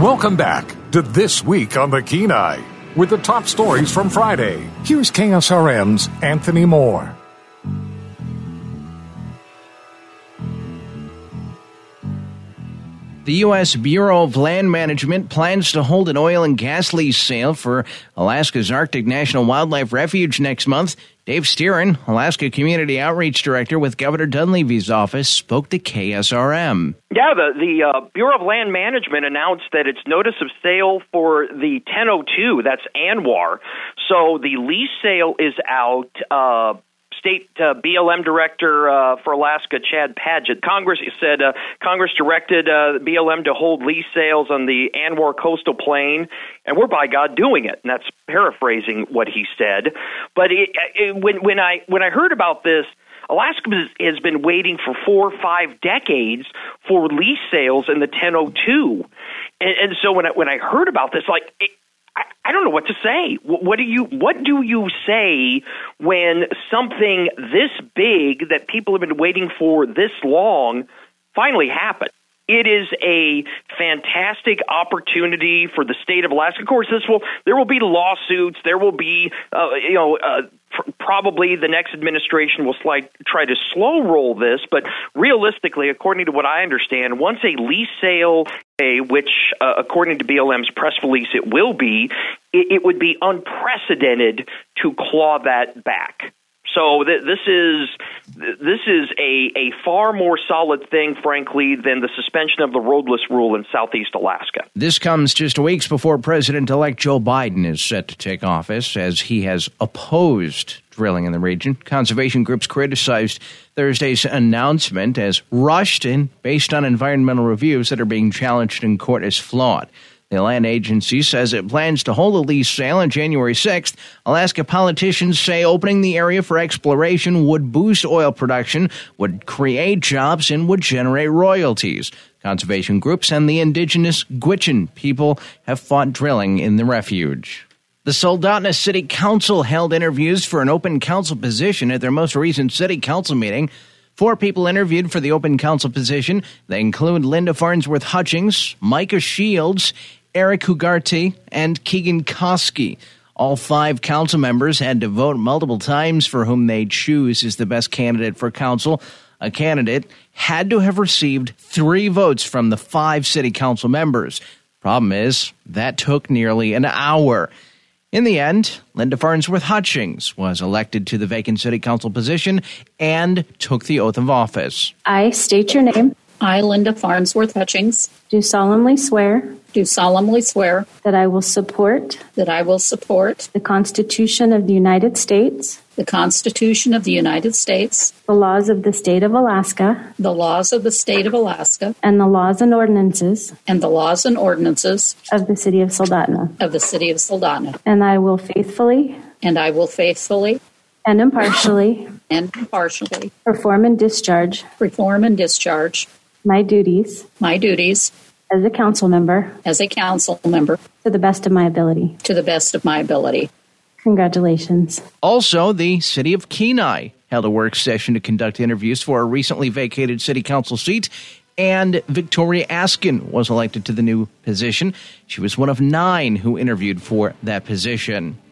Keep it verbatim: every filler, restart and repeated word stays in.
Welcome back to This Week on the Kenai with the top stories from Friday. Here's K S R M's Anthony Moore. The U S Bureau of Land Management plans to hold an oil and gas lease sale for Alaska's Arctic National Wildlife Refuge next month. Dave Steeren, Alaska Community Outreach Director with Governor Dunleavy's office, spoke to K S R M. Yeah, the, the uh, Bureau of Land Management announced that its notice of sale for the ten oh two, that's ANWR. So the lease sale is out. Uh, State uh, B L M Director uh, for Alaska, Chad Padgett. Congress said uh, Congress directed uh, B L M to hold lease sales on the ANWR coastal plain, and we're by God doing it. And that's paraphrasing what he said. But it, it, when when I when I heard about this, Alaska has been waiting for four or five decades for lease sales in the ten oh two, and, and so when I when I heard about this, like. It, I don't know what to say. What do you what do you say when something this big that people have been waiting for this long finally happened? It is a fantastic opportunity for the state of Alaska. Of course, this will there will be lawsuits. There will be, uh, you know, uh, pr- probably the next administration will slide, try to slow roll this. But realistically, according to what I understand, once a lease sale, a, which uh, according to B L M's press release it will be, it, it would be unprecedented to claw that back. So th- this is this is a, a far more solid thing, frankly, than the suspension of the roadless rule in southeast Alaska. This comes just weeks before President-elect Joe Biden is set to take office, as he has opposed drilling in the region. Conservation groups criticized Thursday's announcement as rushed and based on environmental reviews that are being challenged in court as flawed. The land agency says it plans to hold a lease sale on January sixth. Alaska politicians say opening the area for exploration would boost oil production, would create jobs, and would generate royalties. Conservation groups and the indigenous Gwich'in people have fought drilling in the refuge. The Soldotna City Council held interviews for an open council position at their most recent city council meeting. Four people interviewed for the open council position. They include Linda Farnsworth Hutchings, Micah Shields, Eric Hugarty, and Keegan Koski. All five council members had to vote multiple times for whom they choose is the best candidate for council. A candidate had to have received three votes from the five city council members. Problem is, that took nearly an hour. In the end, Linda Farnsworth Hutchings was elected to the vacant city council position and took the oath of office. I state your name. I, Linda Farnsworth Hutchings, do solemnly swear do solemnly swear that I will support that I will support the Constitution of the United States, the Constitution of the United States, the laws of the state of Alaska, the laws of the state of Alaska, and the laws and ordinances and the laws and ordinances of the city of Soldotna, of the city of Soldotna. And I will faithfully and I will faithfully and impartially and impartially perform and discharge perform and discharge my duties my duties as a council member as a council member to the best of my ability. To the best of my ability. Congratulations. Also, the city of Kenai held a work session to conduct interviews for a recently vacated city council seat, and Victoria Askin was elected to the new position. She was one of nine who interviewed for that position.